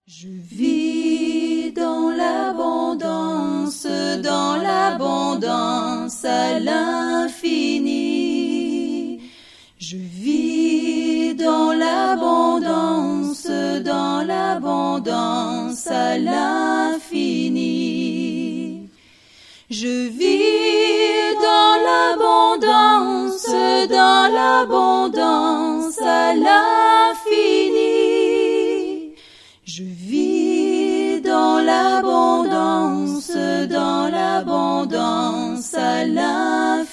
Je vis dans l'abondance à l'infini. Je vis dans l'abondance à l'infini. Je vis dans l'abondance à l'infini. Je vis dans l'abondance à l'infini.